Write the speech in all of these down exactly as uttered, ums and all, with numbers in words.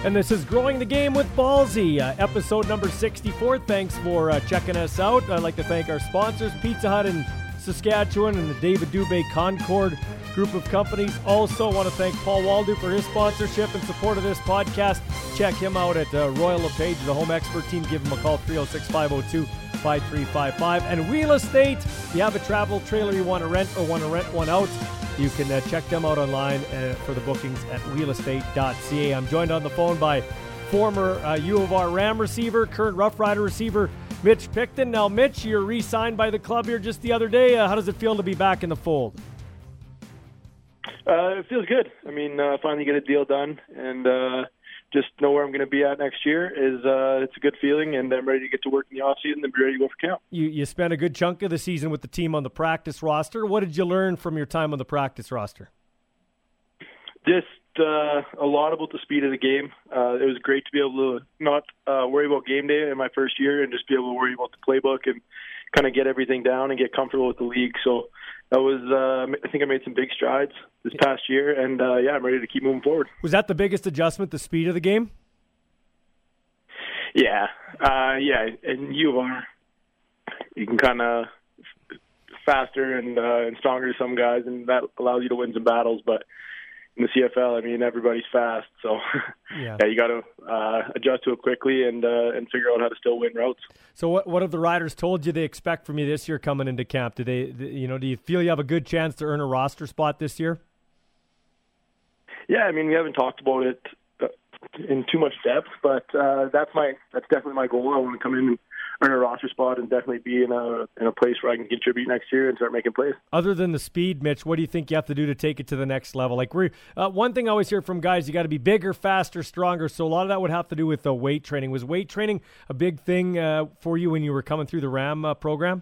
And this is Growing the Game with Ballsy, uh, episode number sixty-four. Thanks for uh, checking us out. I'd like to thank our sponsors, Pizza Hut in Saskatchewan and the David Dubé Concord group of companies. Also want to thank Paul Waldo for his sponsorship and support of this podcast. Check him out at uh, Royal LePage, the home expert team. Give him a call, three oh six, five oh two, five three five five. And Real Estate, if you have a travel trailer you want to rent or want to rent one out, you can uh, check them out online uh, for the bookings at real estate dot c a. I'm joined on the phone by former uh, U of R Ram receiver, current Rough Rider receiver, Mitch Picton. Now, Mitch, you're re-signed by the club here just the other day. Uh, how does it feel to be back in the fold? Uh, it feels good. I mean, uh, finally get a deal done and uh, just know where I'm going to be at next year. Is uh, it's a good feeling, and I'm ready to get to work in the offseason and be ready to go for camp. You, you spent a good chunk of the season with the team on the practice roster. What did you learn from your time on the practice roster? Just uh, a lot about the speed of the game. Uh, it was great to be able to not uh, worry about game day in my first year and just be able to worry about the playbook and kind of get everything down and get comfortable with the league. So that was, uh, I think I made some big strides this past year, and uh, yeah, I'm ready to keep moving forward. Was that the biggest adjustment, the speed of the game? Yeah, uh, yeah, and you are. You can kind of faster and uh, and stronger to some guys, and that allows you to win some battles. But in the C F L, I mean, everybody's fast, so yeah, yeah you got to uh, adjust to it quickly and uh, and figure out how to still win routes. So, what what have the Riders told you they expect from you this year coming into camp? Do they, you know, do you feel you have a good chance to earn a roster spot this year? Yeah, I mean, we haven't talked about it in too much depth, but uh, that's my that's definitely my goal. I want to come in and earn a roster spot and definitely be in a in a place where I can contribute next year and start making plays. Other than the speed, Mitch, what do you think you have to do to take it to the next level? Like we, uh, one thing I always hear from guys, you got to be bigger, faster, stronger. So a lot of that would have to do with the weight training. Was weight training a big thing uh, for you when you were coming through the Ram uh, program?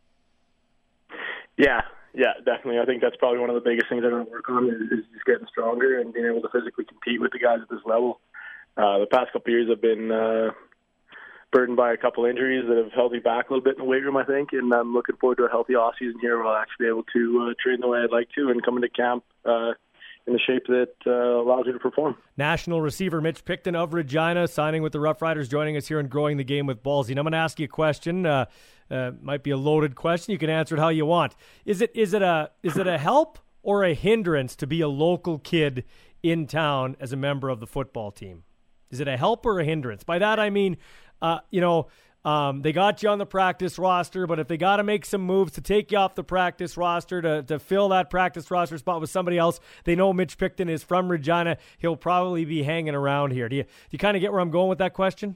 Yeah. Yeah, definitely. I think that's probably one of the biggest things I want to work on is, is just getting stronger and being able to physically compete with the guys at this level. Uh, the past couple of years I've been uh, burdened by a couple injuries that have held me back a little bit in the weight room, I think, and I'm looking forward to a healthy offseason here where I'll actually be able to uh, train the way I'd like to and come into camp uh, in the shape that uh, allows me to perform. National receiver Mitch Picton of Regina signing with the Rough Riders, joining us here and Growing the Game with Ballsy. And I'm going to ask you a question. Uh, uh, might be a loaded question. You can answer it how you want. Is it is it a is it a help or a hindrance to be a local kid in town as a member of the football team? Is it a help or a hindrance? By that I mean, uh, you know, um, they got you on the practice roster, but if they got to make some moves to take you off the practice roster to, to fill that practice roster spot with somebody else, they know Mitch Picton is from Regina. He'll probably be hanging around here. Do you, do you kind of get where I'm going with that question?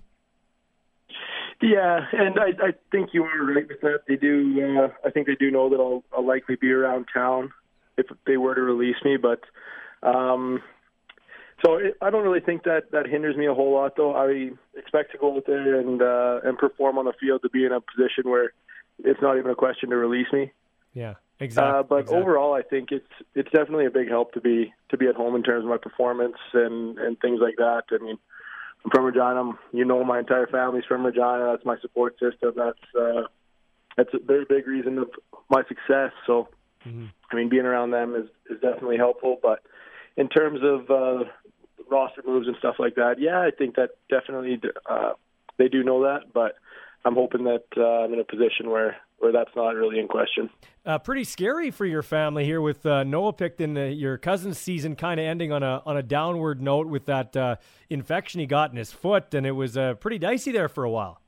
Yeah, and I, I think you are right with that. They do. Uh, I think they do know that I'll, I'll likely be around town if they were to release me, but um, so it, I don't really think that that hinders me a whole lot, though. I expect to go out there and uh, and perform on the field to be in a position where it's not even a question to release me. Yeah, exactly. Uh, but exactly. overall, I think it's it's definitely a big help to be to be at home in terms of my performance and, and things like that. I mean, I'm from Regina. I'm, you know, my entire family's from Regina. That's my support system. That's uh, that's a very big reason of my success. So, mm-hmm. I mean, being around them is, is definitely helpful. But in terms of uh, roster moves and stuff like that, yeah, I think that definitely uh, they do know that. But I'm hoping that uh, I'm in a position where, where that's not really in question. Uh, pretty scary for your family here with uh, Noah Picton, uh, your cousin's season kind of ending on a on a downward note with that uh, infection he got in his foot, and it was uh, pretty dicey there for a while.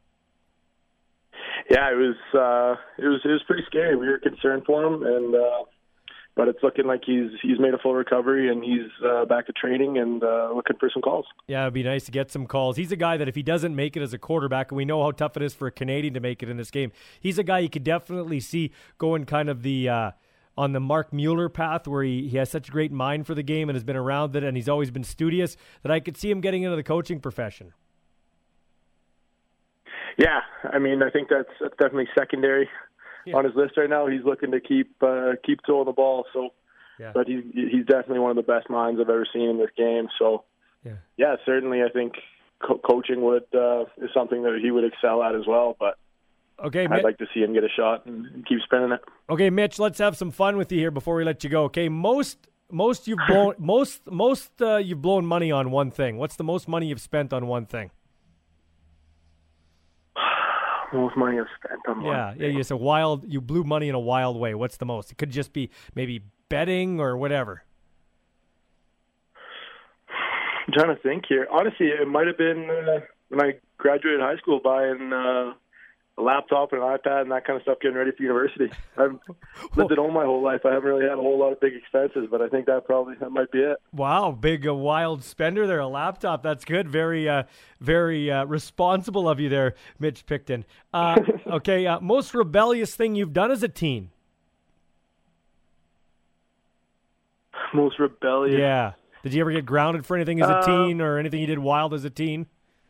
Yeah, it was uh, it was it was pretty scary. We were concerned for him, and uh, but it's looking like he's he's made a full recovery and he's uh, back to training and uh, looking for some calls. Yeah, it'd be nice to get some calls. He's a guy that if he doesn't make it as a quarterback, and we know how tough it is for a Canadian to make it in this game, he's a guy you could definitely see going kind of the uh, on the Mark Mueller path where he, he has such a great mind for the game and has been around it, and he's always been studious, that I could see him getting into the coaching profession. Yeah, I mean, I think that's, that's definitely secondary. Yeah. On his list right now, he's looking to keep uh, keep throwing the ball. So, yeah. But he's he's definitely one of the best minds I've ever seen in this game. So, yeah, yeah certainly, I think co- coaching would uh, is something that he would excel at as well. But okay, I'd Mitch, like to see him get a shot and keep spinning it. Okay, Mitch, let's have some fun with you here before we let you go. Okay, most most you've blown most most uh, you've blown money on one thing. What's the most money you've spent on one thing? Most money I've spent on one Yeah, thing. yeah. It's a wild. You blew money in a wild way. What's the most? It could just be maybe betting or whatever. I'm trying to think here. Honestly, it might have been uh, when I graduated high school, buying uh, a laptop and an iPad and that kind of stuff, getting ready for university. I've lived at home my whole life. I haven't really had a whole lot of big expenses, but I think that probably that might be it. Wow, big uh, wild spender there. A laptop. That's good. Very, uh, very uh, responsible of you there, Mitch Picton. Uh, okay, uh, most rebellious thing you've done as a teen? Most rebellious. Yeah. Did you ever get grounded for anything as a Uh, teen, or anything you did wild as a teen?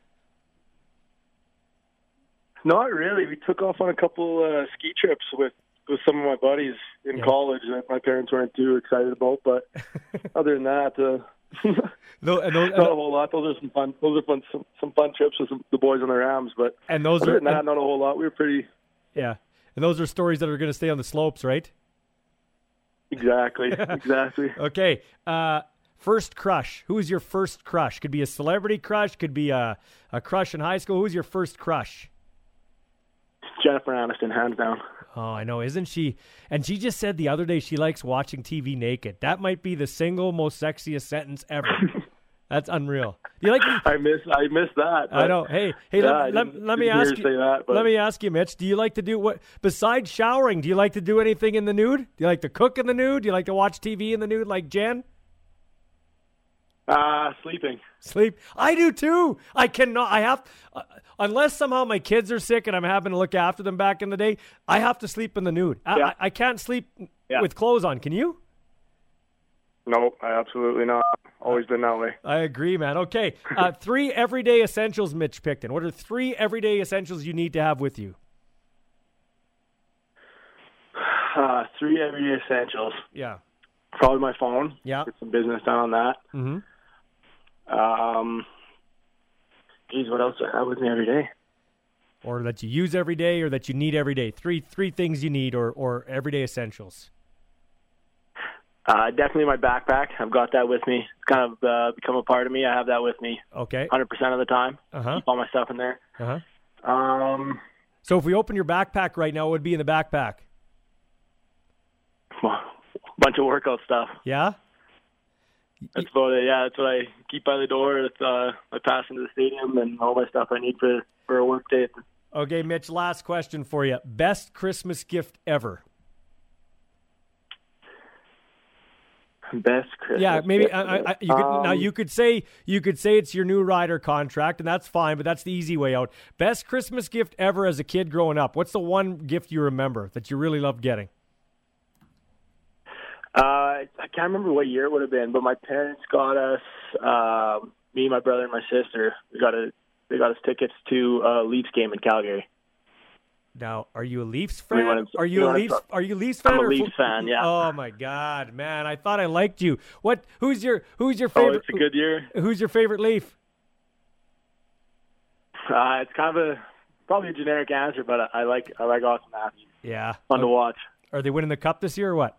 Not really. We took off on a couple uh, ski trips with, with some of my buddies in Yeah. college that my parents weren't too excited about. But other than that, uh, No, and those, not a whole lot. Those are some fun. Those are fun. Some, some fun trips with some, the boys on the Rams. But and those other are than that, not a whole lot. We were pretty. yeah, and those are stories that are going to stay on the slopes, right? Exactly. Exactly. Okay. Uh, first crush. Who was your first crush? Could be a celebrity crush. Could be a, a crush in high school. Who was your first crush? Jennifer Aniston, hands down. Oh, I know. Isn't she? And she just said the other day she likes watching T V naked. That might be the single most sexiest sentence ever. That's unreal. Do you like? I miss. I miss that. I know. Hey, hey. Yeah, let, I let, didn't- let me didn't hear ask her you. say that, but- Let me ask you, Mitch. Do you like to do what besides showering? Do you like to do anything in the nude? Do you like to cook in the nude? Do you like to watch T V in the nude, like Jen? Uh, sleeping. Sleep. I do too. I cannot. I have, uh, unless somehow my kids are sick and I'm having to look after them back in the day. I have to sleep in the nude. I, Yeah. I, I can't sleep Yeah. with clothes on. Can you? No, I absolutely not. Always been that way. I agree, man. Okay. Uh, three everyday essentials, Mitch Picton. What are three everyday essentials you need to have with you? Uh, three everyday essentials. Yeah. Probably my phone. Yeah. Get some business done on that. Mm-hmm. Um, geez, what else do I have with me every day? Or that you use every day, or that you need every day. Three three things you need, or or everyday essentials. Uh, definitely my backpack. I've got that with me. It's kind of uh, become a part of me. I have that with me Okay. one hundred percent of the time. Uh-huh. Keep all my stuff in there. Uh-huh. Um, So if we open your backpack right now, what would be in the backpack? bunch of workout stuff. Yeah? That's about it. Yeah, that's what I keep by the door. It's uh, my pass into the stadium and all my stuff I need for, for a work day. Okay, Mitch, last question for you. Best Christmas gift ever? Best Christmas. Yeah, maybe gift I, I, ever. you could, um, now you could say you could say it's your new rider contract, and that's fine, but that's the easy way out. Best Christmas gift ever as a kid growing up. What's the one gift you remember that you really loved getting? Uh, I can't remember what year it would have been, but my parents got us, uh, me, my brother, and my sister. We got a, they got us tickets to a Leafs game in Calgary. Now, are you a Leafs We fan? wanted- Are you we a wanted Leafs? to- Are you a Leafs fan? I'm a or Leafs fan, yeah. Oh my God, man! I thought I liked you. What? Who's your Who's your Oh, favorite? it's a good year. Who's your favorite Leaf? Uh, it's kind of a probably a generic answer, but I, I like I like Austin Matthews. Yeah. Fun to watch. Are they winning the cup this year or what?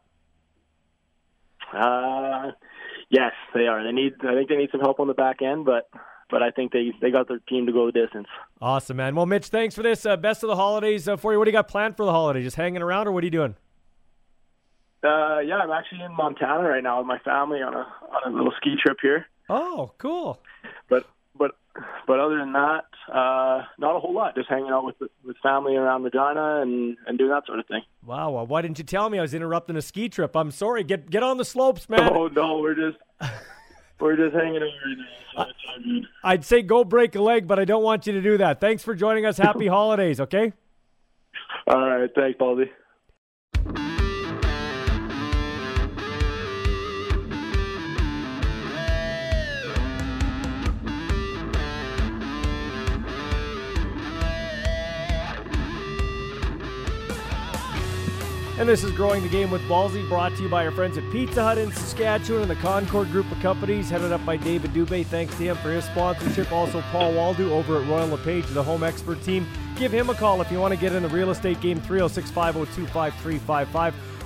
Uh, yes, they are. They need. I think they need some help on the back end, but but I think they they got their team to go the distance. Awesome, man. Well, Mitch, thanks for this. Uh, best of the holidays uh, for you. What do you got planned for the holidays? Just hanging around, or what are you doing? Uh, yeah, I'm actually in Montana right now with my family on a on a little ski trip here. Oh, cool. But but but other than that, uh, not a whole lot. Just hanging out with with family around Regina and, and doing that sort of thing. Wow. Well, why didn't you tell me I was interrupting a ski trip? I'm sorry. Get get on the slopes, man. Oh no, we're just we're just hanging out right now. So it's all good. I'd say go break a leg, but I don't want you to do that. Thanks for joining us. Happy holidays, okay? All right, thanks, Baldy. And this is Growing the Game with Ballsy, brought to you by our friends at Pizza Hut in Saskatchewan and the Concord Group of Companies, headed up by David Dubé. Thanks to him for his sponsorship. Also, Paul Waldo over at Royal LePage, the home expert team. Give him a call if you want to get in the real estate game, three oh six, five oh two, five three five five.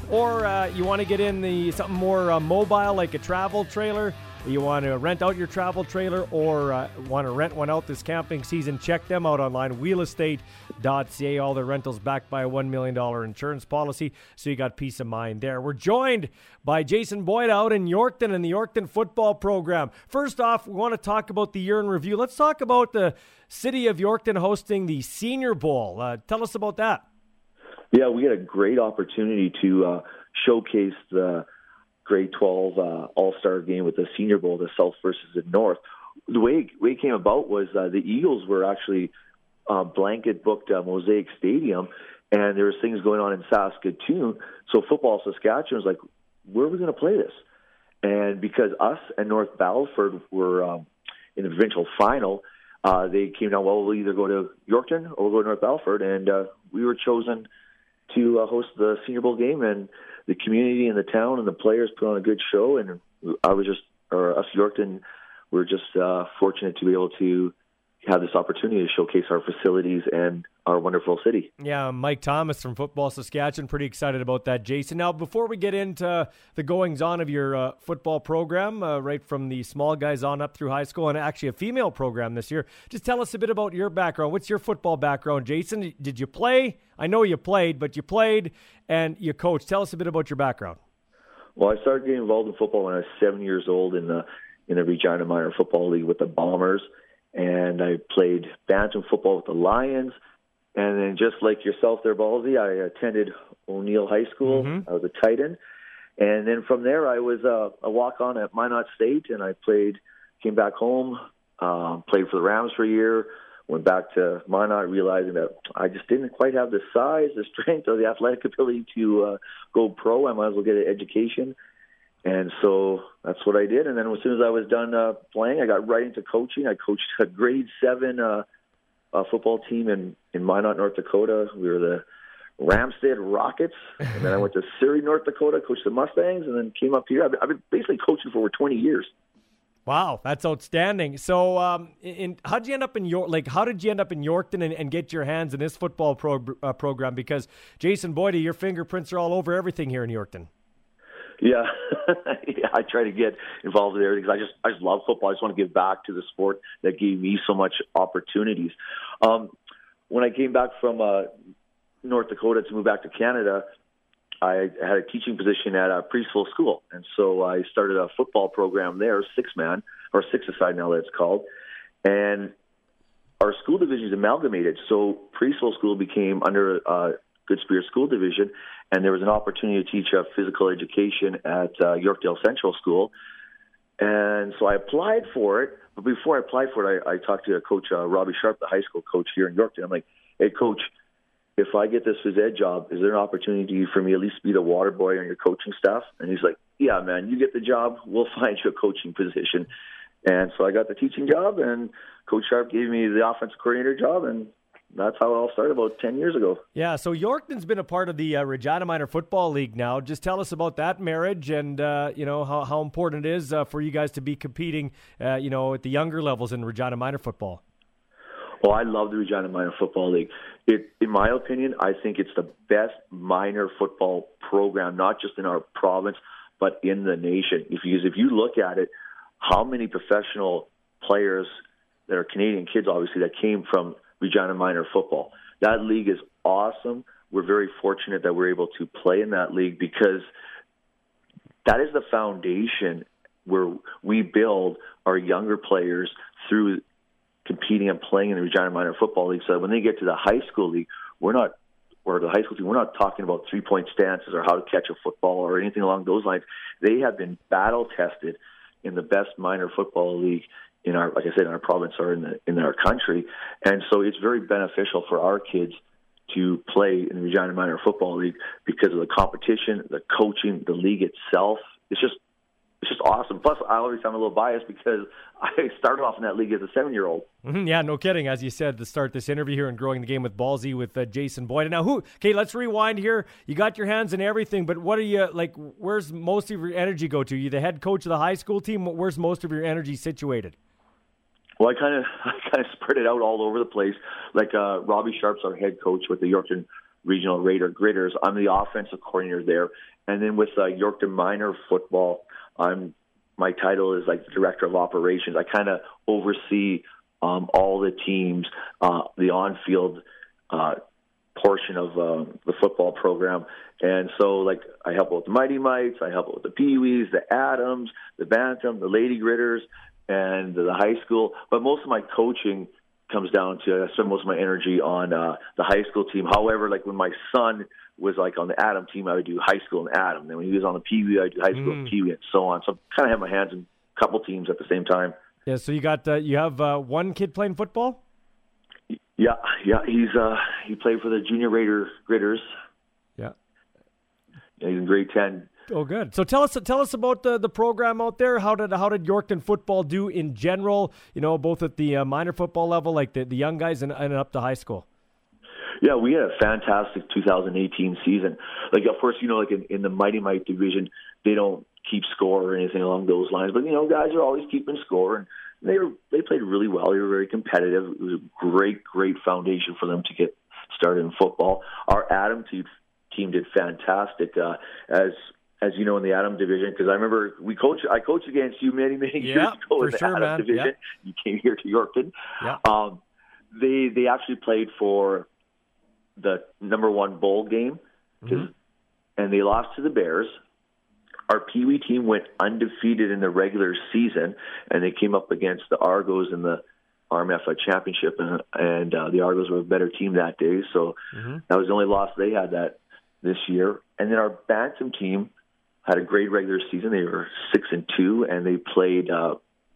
or uh, you want to get in the something more uh, mobile like a travel trailer, you want to rent out your travel trailer or uh, want to rent one out this camping season, check them out online, wheel estate dot c a. All their rentals backed by a one million dollars insurance policy, so you got peace of mind there. We're joined by Jason Boyd out in Yorkton and the Yorkton football program. First off, we want to talk about the year in review. Let's talk about the city of Yorkton hosting the Senior Bowl. Uh, tell us about that. Yeah, we had a great opportunity to uh, showcase the grade twelve uh, all-star game with the Senior Bowl, the South versus the North. The way, way it came about was uh, the Eagles were actually uh, blanket booked uh, Mosaic Stadium, and there was things going on in Saskatoon. So Football Saskatchewan was like, where are we going to play this? And because us and North Battleford were um, in the provincial final, uh, they came down, well, we'll either go to Yorkton or we'll go to North Battleford, and uh, we were chosen to uh, host the Senior Bowl game, and the community and the town and the players put on a good show, and I was just, or us Yorkton, we're just uh, fortunate to be able to have this opportunity to showcase our facilities and our wonderful city. Yeah, Mike Thomas from Football Saskatchewan, pretty excited about that, Jason. Now, before we get into the goings-on of your uh, football program, uh, right from the small guys on up through high school, and actually a female program this year, just tell us a bit about your background. What's your football background, Jason? Did you play? I know you played, but you played and you coached. Tell us a bit about your background. Well, I started getting involved in football when I was seven years old in the in the Regina Minor Football League with the Bombers, and I played bantam football with the Lions. And then just like yourself there, Ballsy, I attended O'Neill High School. Mm-hmm. I was a tight end. And then from there, I was uh, a walk-on at Minot State, and I played, came back home, um, played for the Rams for a year, went back to Minot realizing that I just didn't quite have the size, the strength, or the athletic ability to uh, go pro. I might as well get an education. And so that's what I did. And then as soon as I was done uh, playing, I got right into coaching. I coached a grade seven uh, uh, football team in, in Minot, North Dakota. We were the Ramstead Rockets. And then I went to Surrey, North Dakota, coached the Mustangs, and then came up here. I've been, I've been basically coaching for over twenty years. Wow, that's outstanding. So, um, in, how'd you end up in York? Like, how did you end up in Yorkton and, and get your hands in this football pro, uh, program? Because Jason Boyd, your fingerprints are all over everything here in Yorkton. Yeah, yeah, I try to get involved in everything because I just I just love football. I just want to give back to the sport that gave me so much opportunities. Um, when I came back from uh, North Dakota to move back to Canada, I had a teaching position at a preschool school, and so I started a football program there, six man or six aside now that it's called, and our school division is amalgamated. So preschool school became under uh, Good Spirit School Division, and there was an opportunity to teach uh, physical education at uh, Yorkdale Central School. And so I applied for it, but before I applied for it, I, I talked to Coach uh, Robbie Sharp, the high school coach here in Yorkton. I'm like, hey, Coach, if I get this phys ed job, is there an opportunity for me at least to be the water boy on your coaching staff? And he's like, yeah, man, you get the job, we'll find you a coaching position. And so I got the teaching job, and Coach Sharp gave me the offensive coordinator job, and that's how it all started about ten years ago. Yeah, so Yorkton's been a part of the uh, Regina Minor Football League now. Just tell us about that marriage and, uh, you know, how, how important it is uh, for you guys to be competing, uh, you know, at the younger levels in Regina Minor football. Well, I love the Regina Minor Football League. It, in my opinion, I think it's the best minor football program, not just in our province, but in the nation. If you, if you look at it, how many professional players that are Canadian kids, obviously, that came from Regina Minor Football. That league is awesome. We're very fortunate that we're able to play in that league because that is the foundation where we build our younger players through competing and playing in the Regina Minor Football League. So that when they get to the high school league, we're not, or the high school team, we're not talking about three-point stances or how to catch a football or anything along those lines. They have been battle-tested in the best minor football league in our, like I said, in our province or in the, in our country. And so it's very beneficial for our kids to play in the Regina Minor Football League because of the competition, the coaching, the league itself. It's just, it's just awesome. Plus, I always I'm a little biased because I started off in that league as a seven-year-old. Mm-hmm, yeah, no kidding. As you said, to start this interview here and Growing the Game with Ballsy with uh, Jason Boyd. And now, who? Okay, let's rewind here. You got your hands in everything, but what are you like? Where's most of your energy go to? You the head coach of the high school team. Where's most of your energy situated? Well, I kind of I kind of spread it out all over the place. Like uh, Robbie Sharp's our head coach with the Yorkton Regional Raider Gritters. I'm the offensive coordinator there. And then with uh, Yorkton Minor football, I'm my title is like the director of operations. I kind of oversee um, all the teams, uh, the on-field uh, portion of uh, the football program. And so, like, I help out with the Mighty Mites, I help out with the Pee-wees, the Adams, the Bantam, the Lady Gritters, and the high school. But most of my coaching comes down to I spend most of my energy on uh, the high school team. However, like when my son was like on the Adam team, I would do high school and Adam. Then when he was on the Pee-wee, I would do high school mm. and Pee-wee, and so on. So I kind of have my hands in a couple teams at the same time. Yeah. So you got uh, you have uh, one kid playing football. Yeah, yeah. He's uh, he played for the Junior Raider Gritters. Yeah. Yeah, he's in grade ten. Oh, good. So tell us tell us about the, the program out there. How did how did Yorkton football do in general? You know, both at the uh, minor football level, like the, the young guys, and, and up to high school. Yeah, we had a fantastic two thousand eighteen season. Like, of course, you know, like in, in the Mighty Mite division, they don't keep score or anything along those lines. But, you know, guys are always keeping score, and they were they played really well. They were very competitive. It was a great, great foundation for them to get started in football. Our Adam team, team did fantastic. Uh, as as you know, in the Adam division, because I remember we coached. I coached against you many, many years yeah, ago in the sure, Adam man. division. Yeah. You came here to Yorkton. Yeah. Um, they they actually played for the number one bowl game, mm-hmm. and they lost to the Bears. Our Pee-wee team went undefeated in the regular season, and they came up against the Argos in the R M F championship, and, and uh, the Argos were a better team that day, so mm-hmm. that was the only loss they had that this year. And then our Bantam team had a great regular season. They were six and two, and they played uh,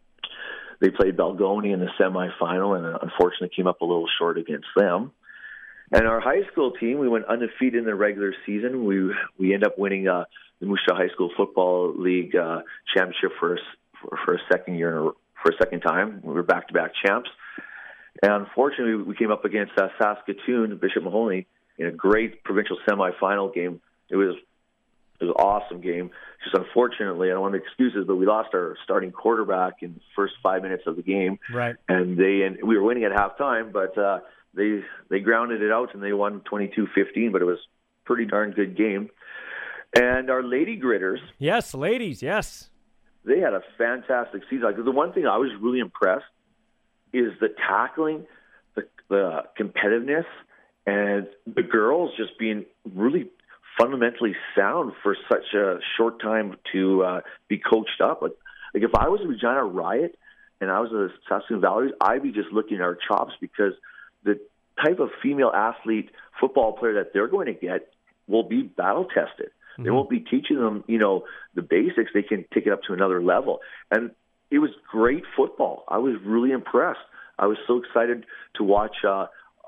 they played Balgonie in the semifinal, and unfortunately came up a little short against them. And our high school team, we went undefeated in the regular season. We we end up winning uh, the Moose Jaw High School Football League uh, championship for, for for a second year for a second time. We were back-to-back champs. And unfortunately, we came up against uh, Saskatoon, Bishop Mahoney, in a great provincial semifinal game. It was it was an awesome game. Just unfortunately, I don't want to make excuses, but we lost our starting quarterback in the first five minutes of the game. Right. And they and we were winning at halftime, but uh, they they grounded it out and they won twenty-two fifteen. But it was a pretty darn good game. And our Lady Gritters, yes, ladies, yes, they had a fantastic season. Like, the one thing I was really impressed is the tackling, the, the competitiveness, and the girls just being really fundamentally sound for such a short time to uh, be coached up. Like, like if I was a Regina Riot and I was a Saskatoon Valeries, I'd be just looking at our chops, because the type of female athlete football player that they're going to get will be battle tested. Mm-hmm. They won't be teaching them, you know, the basics. They can take it up to another level. And it was great football. I was really impressed. I was so excited to watch uh,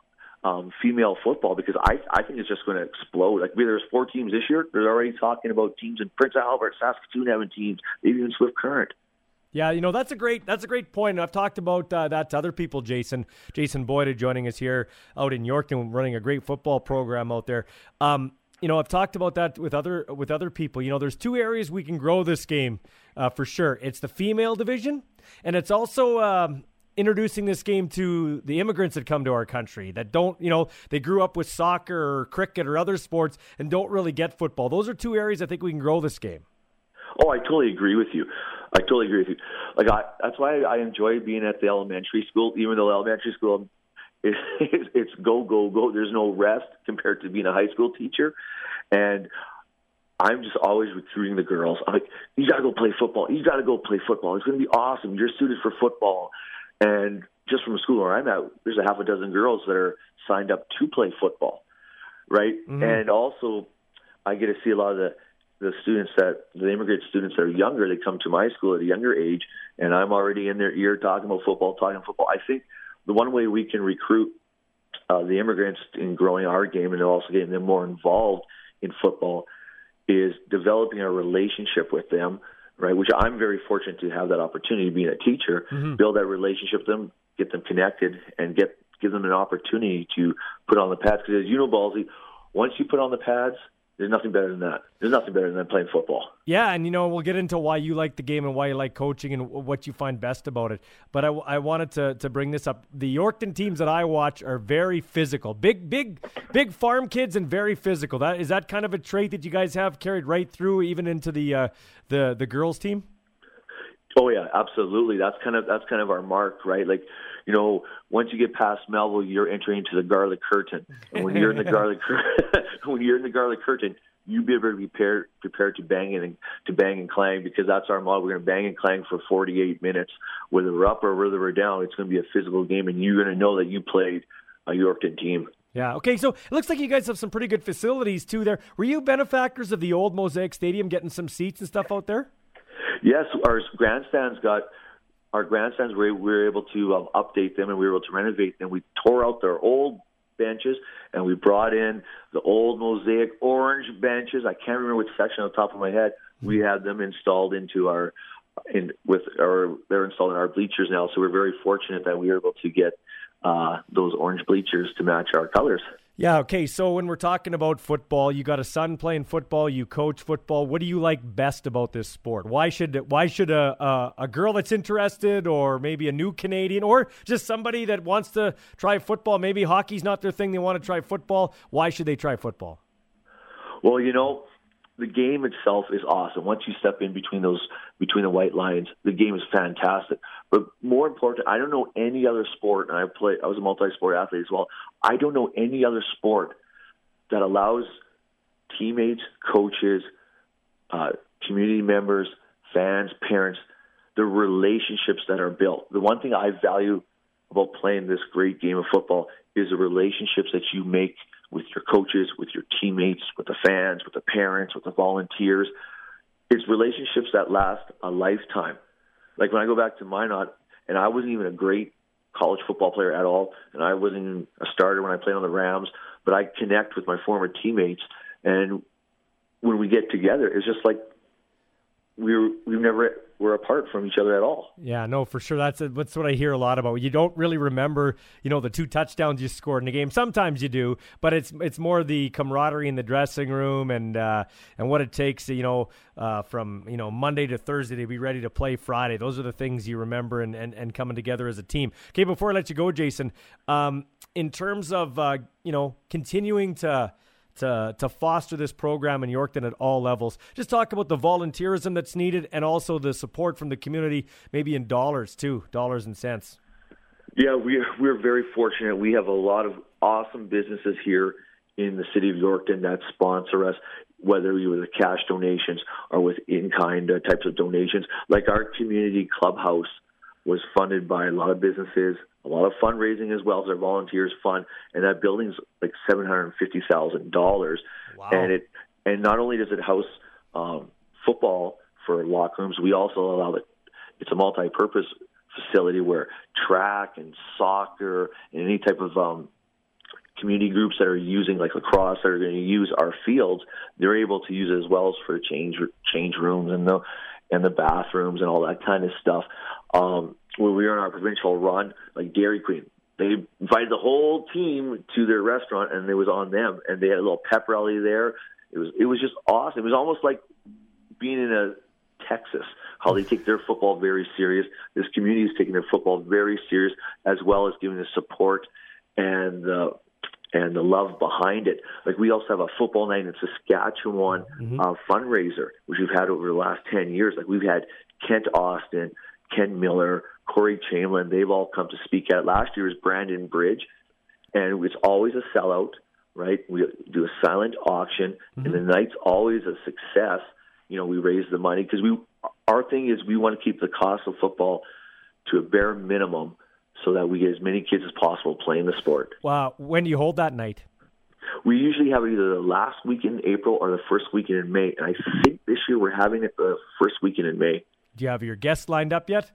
um, female football, because I I think it's just going to explode. Like, there's four teams this year. They're already talking about teams in Prince Albert, Saskatoon having teams, maybe even Swift Current. Yeah, you know, that's a great that's a great point. I've talked about uh, that to other people. Jason Jason Boyd joining us here out in Yorkton, running a great football program out there. Um, you know, I've talked about that with other with other people. You know, there's two areas we can grow this game uh, for sure. It's the female division, and it's also um, introducing this game to the immigrants that come to our country that don't, you know, they grew up with soccer or cricket or other sports and don't really get football. Those are two areas I think we can grow this game. Oh, I totally agree with you. I totally agree with you. Like, I, that's why I enjoy being at the elementary school, even though elementary school, it, it's go, go, go. There's no rest compared to being a high school teacher. And I'm just always recruiting the girls. I'm like, you got to go play football. You got to go play football. It's going to be awesome. You're suited for football. And just from the school where I'm at, there's a half a dozen girls that are signed up to play football, right? Mm-hmm. And also, I get to see a lot of the the students that, the immigrant students that are younger, they come to my school at a younger age, and I'm already in their ear talking about football, talking football. I think the one way we can recruit uh, the immigrants in growing our game and also getting them more involved in football is developing a relationship with them, right? Which I'm very fortunate to have that opportunity, being a teacher, mm-hmm. build that relationship with them, get them connected, and get give them an opportunity to put on the pads. Because as you know, Ballsy, once you put on the pads, There's nothing better than that. There's nothing better than playing football. Yeah, and, you know, we'll get into why you like the game and why you like coaching and what you find best about it. But I, I wanted to, to bring this up. The Yorkton teams that I watch are very physical. Big, big, big farm kids and very physical. That is that kind of a trait that you guys have carried right through even into the uh, the the girls team? Oh, yeah, absolutely. That's kind of that's kind of our mark, right? Like, you know, once you get past Melville, you're entering into the Garlic Curtain. And when you're in the Garlic when you're in the Garlic Curtain, you be able to be prepared, prepared to bang and to bang and clang, because that's our model. We're going to bang and clang for forty-eight minutes, whether we're up or whether we're down. It's going to be a physical game, and you're going to know that you played a Yorkton team. Yeah. Okay. So it looks like you guys have some pretty good facilities too. There, were you benefactors of the old Mosaic Stadium, getting some seats and stuff out there? Yes, our grandstands got our grandstands. We were able to um, update them, and we were able to renovate them. We tore out their old benches, and we brought in the old Mosaic orange benches. I can't remember which section on the top of my head. We had them installed into our in with our they're installed in our bleachers now. So we're very fortunate that we were able to get uh, those orange bleachers to match our colors. Yeah, okay, so when we're talking about football, you got a son playing football, you coach football. What do you like best about this sport? Why should why should a, a, a girl that's interested, or maybe a new Canadian, or just somebody that wants to try football, maybe hockey's not their thing, they want to try football, why should they try football? Well, you know, the game itself is awesome. Once you step in between those between the white lines, the game is fantastic. But more important, I don't know any other sport, and I play. I was a multi-sport athlete as well. I don't know any other sport that allows teammates, coaches, uh, community members, fans, parents, the relationships that are built. The one thing I value about playing this great game of football is the relationships that you make with your coaches, with your teammates, with the fans, with the parents, with the volunteers. It's relationships that last a lifetime. Like when I go back to Minot, and I wasn't even a great college football player at all, and I wasn't even a starter when I played on the Rams, but I connect with my former teammates, and when we get together, it's just like we're we've never were apart from each other at all. Yeah, no, for sure. That's a, that's what I hear a lot about. You don't really remember, you know, the two touchdowns you scored in the game. Sometimes you do, but it's it's more the camaraderie in the dressing room and uh, and what it takes, you know, uh, from you know Monday to Thursday to be ready to play Friday. Those are the things you remember and and, and coming together as a team. Okay, before I let you go, Jason, um, in terms of uh, you know continuing to. to to foster this program in Yorkton at all levels. Just talk about the volunteerism that's needed and also the support from the community, maybe in dollars too, dollars and cents. Yeah, we're, we're very fortunate. We have a lot of awesome businesses here in the city of Yorkton that sponsor us, whether with cash donations or with in-kind uh, types of donations. Like our community clubhouse was funded by a lot of businesses, a lot of fundraising as well as our volunteers fund, and that building's like seven hundred fifty thousand dollars. Wow. And it and not only does it house um, football for locker rooms, we also allow it. It's a multi-purpose facility where track and soccer and any type of um, community groups that are using like lacrosse that are going to use our fields, they're able to use it as well as for change change rooms and the and the bathrooms and all that kind of stuff. Um, when we were on our provincial run, like Dairy Queen, they invited the whole team to their restaurant, and it was on them. And they had a little pep rally there. It was it was just awesome. It was almost like being in a Texas, how they take their football very serious. This community is taking their football very serious, as well as giving the support and the and the love behind it. Like we also have a football night in Saskatchewan mm-hmm. uh, fundraiser, which we've had over the last ten years. Like we've had Kent Austin, Ken Miller, Corey Chamberlain, they've all come to speak at. Last year was Brandon Bridge, and it's always a sellout, right? We do a silent auction, mm-hmm. and the night's always a success. You know, we raise the money because we, our thing is we want to keep the cost of football to a bare minimum so that we get as many kids as possible playing the sport. Wow. When do you hold that night? We usually have either the last weekend in April or the first weekend in May, and I think this year we're having it the first weekend in May. Do you have your guests lined up yet?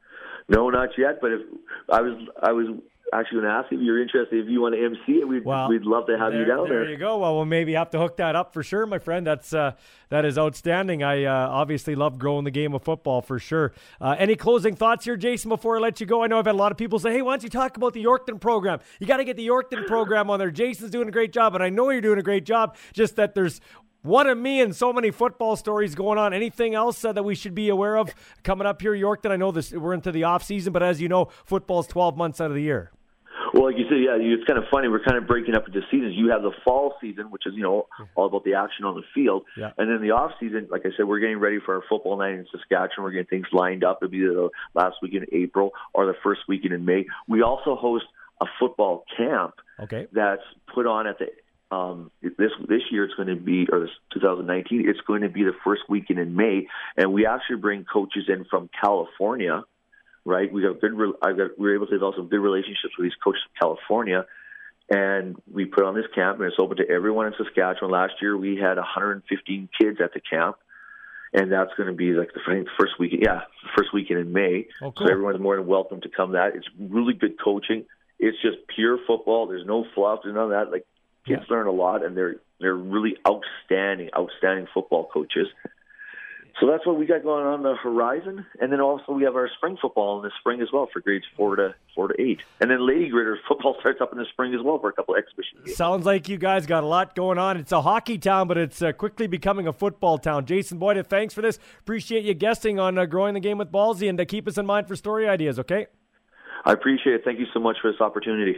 No, not yet. But if I was, I was actually going to ask if you're interested. If you want to M C it, we'd well, we'd love to have there, you down there. there. There you go. Well, we'll maybe have to hook that up for sure, my friend. That's uh, that is outstanding. I uh, obviously love growing the game of football for sure. Uh, any closing thoughts here, Jason? Before I let you go, I know I've had a lot of people say, "Hey, why don't you talk about the Yorkton program? You got to get the Yorkton program on there." Jason's doing a great job, and I know you're doing a great job. Just that there's one of me and so many football stories going on. Anything else uh, that we should be aware of coming up here, Yorkton? I know this we're into the off season, but as you know, football's twelve months out of the year. Well, like you said, yeah, it's kind of funny. We're kind of breaking up into seasons. You have the fall season, which is, you know, all about the action on the field. Yeah. And then the off season, like I said, we're getting ready for our football night in Saskatchewan. We're getting things lined up. It'll be the last week in April or the first weekend in May. We also host a football camp okay. that's put on at the um, this this year. It's going to be, or this twenty nineteen, it's going to be the first weekend in May. And we actually bring coaches in from California. Right, we got good. I got. We were able to develop some good relationships with these coaches in California, and we put on this camp, and it's open to everyone in Saskatchewan. Last year, we had one hundred fifteen kids at the camp, and that's going to be like the first weekend. Yeah, first weekend in May. Oh, cool. So everyone's more than welcome to come. That it's really good coaching. It's just pure football. There's no fluff. There's none of that. Like kids yeah. learn a lot, and they're they're really outstanding, outstanding football coaches. So that's what we got going on the horizon, and then also we have our spring football in the spring as well for grades four to four to eight, and then Lady Graders football starts up in the spring as well for a couple of exhibition games. Sounds like you guys got a lot going on. It's a hockey town, but it's uh, quickly becoming a football town. Jason Boyda, thanks for this. Appreciate you guesting on uh, Growing the Game with Ballsy, and uh, keep us in mind for story ideas. Okay. I appreciate it. Thank you so much for this opportunity.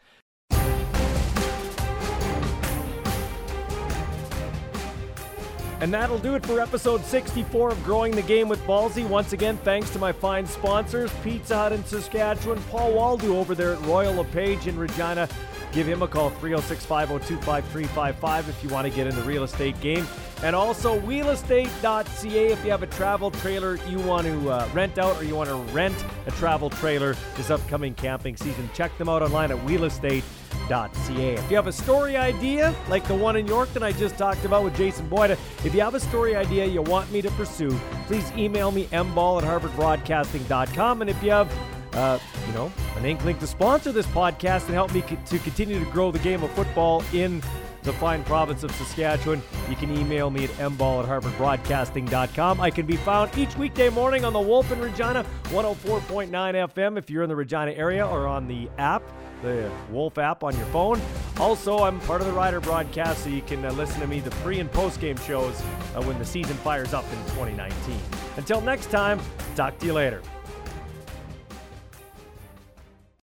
And that'll do it for episode sixty-four of Growing the Game with Ballsy. Once again, thanks to my fine sponsors, Pizza Hut in Saskatchewan, Paul Waldo over there at Royal LePage in Regina. Give him a call, three oh six, five oh two, five three five five if you want to get in the real estate game. And also wheel estate dot c a if you have a travel trailer you want to uh, rent out or you want to rent a travel trailer this upcoming camping season. Check them out online at wheel estate dot c a. If you have a story idea like the one in Yorkton I just talked about with Jason Boyda, if you have a story idea you want me to pursue, please email me m ball at harvard broadcasting dot com. And if you have Uh, you know, an inkling to sponsor this podcast and help me co- to continue to grow the game of football in the fine province of Saskatchewan, you can email me at m ball at harvard broadcasting dot com. I can be found each weekday morning on the Wolf in Regina, one oh four point nine F M if you're in the Regina area, or on the app, the Wolf app on your phone. Also, I'm part of the Rider broadcast, so you can uh, listen to me the pre- and post-game shows uh, when the season fires up in twenty nineteen. Until next time, talk to you later.